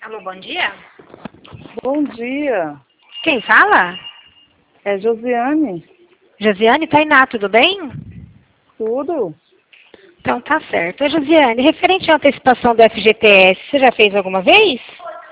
Alô, bom dia. Bom dia, Quem fala? é Josiane. Josiane Tainá, tudo bem? Tudo? Então tá certo. Ô, Josiane, referente à antecipação do FGTS, você já fez alguma vez?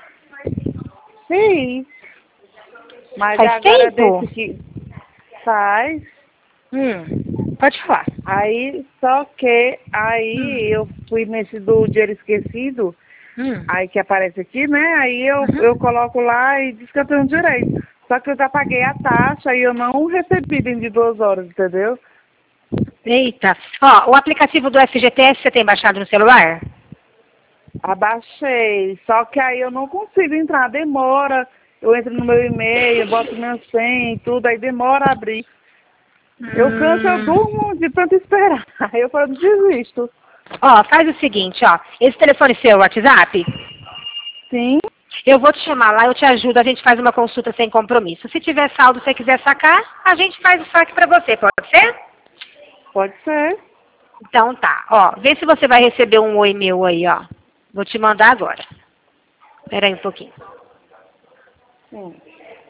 Sim, mas Faz agora é tempo? desse que faz. Pode falar. Aí, só que aí eu fui nesse do dinheiro esquecido, Hum. aí que aparece aqui, né? Aí eu Uhum. coloco lá e diz que eu tenho direito. Só que eu já paguei a taxa e eu não recebi dentro de 2 horas, entendeu? Eita. Ó, o aplicativo do FGTS você tem baixado no celular? Abaixei, só que aí eu não consigo entrar, demora. Eu entro no meu e-mail, boto meu senha e tudo, aí demora a abrir. Eu canso, eu Hum. durmo de tanto esperar. Aí eu falo, desisto. Ó, faz o seguinte, ó. Esse telefone seu, WhatsApp, Sim, eu vou te chamar lá, eu te ajudo, a gente faz uma consulta sem compromisso. Se tiver saldo, se você quiser sacar, a gente faz o saque pra você, pode ser? pode ser. Então tá, ó, vê se você vai receber um oi meu aí, ó. Vou te mandar agora. Espera aí um pouquinho. Sim.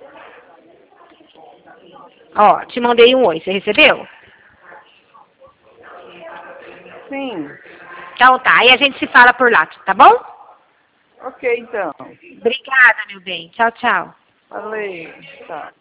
Ó, te mandei um oi, você recebeu? Sim. Então tá, aí a gente se fala por lá, tá bom? Ok, então. Obrigada, meu bem. Tchau, tchau. Valeu. Tá.